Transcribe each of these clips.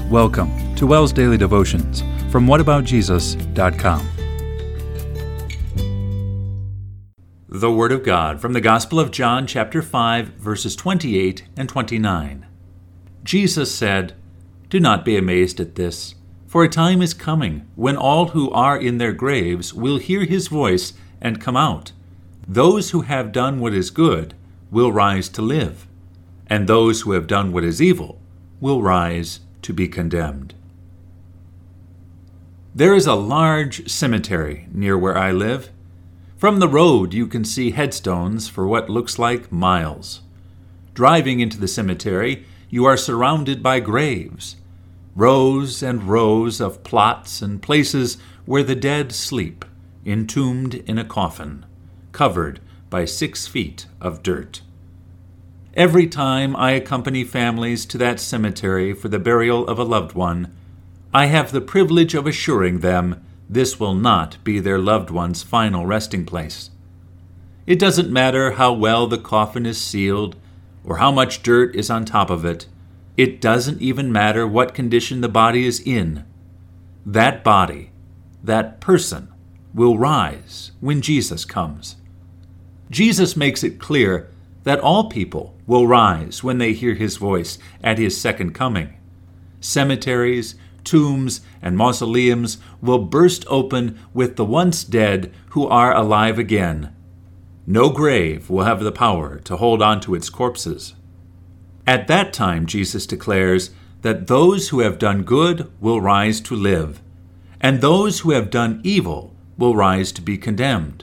Welcome to WELS Daily Devotions from whataboutjesus.com. The Word of God from the Gospel of John, chapter 5, verses 28 and 29. Jesus said, "Do not be amazed at this, for a time is coming when all who are in their graves will hear his voice and come out. Those who have done what is good will rise to live, and those who have done what is evil will rise to be condemned." There is a large cemetery near where I live. From the road you can see headstones for what looks like miles. Driving into the cemetery, you are surrounded by graves, rows and rows of plots and places where the dead sleep, entombed in a coffin, covered by 6 feet of dirt. Every time I accompany families to that cemetery for the burial of a loved one, I have the privilege of assuring them this will not be their loved one's final resting place. It doesn't matter how well the coffin is sealed or how much dirt is on top of it. It doesn't even matter what condition the body is in. That body, that person, will rise when Jesus comes. Jesus makes it clear that all people will rise when they hear his voice at his second coming. Cemeteries, tombs, and mausoleums will burst open with the once dead who are alive again. No grave will have the power to hold on to its corpses. At that time, Jesus declares that those who have done good will rise to live, and those who have done evil will rise to be condemned.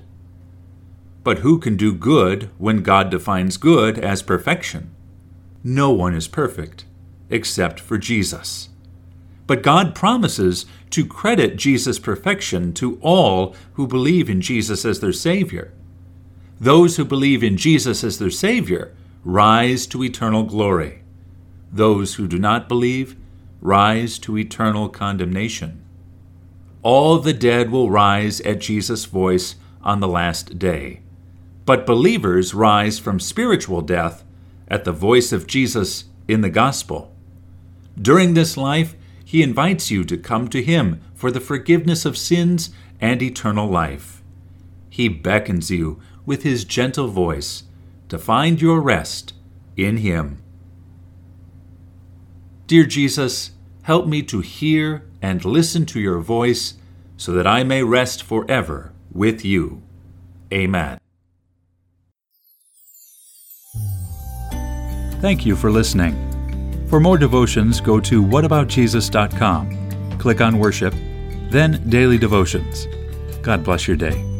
But who can do good when God defines good as perfection? No one is perfect, except for Jesus. But God promises to credit Jesus' perfection to all who believe in Jesus as their Savior. Those who believe in Jesus as their Savior rise to eternal glory. Those who do not believe rise to eternal condemnation. All the dead will rise at Jesus' voice on the last day. But believers rise from spiritual death at the voice of Jesus in the gospel. During this life, he invites you to come to him for the forgiveness of sins and eternal life. He beckons you with his gentle voice to find your rest in him. Dear Jesus, help me to hear and listen to your voice so that I may rest forever with you. Amen. Thank you for listening. For more devotions, go to whataboutjesus.com. Click on Worship, then Daily Devotions. God bless your day.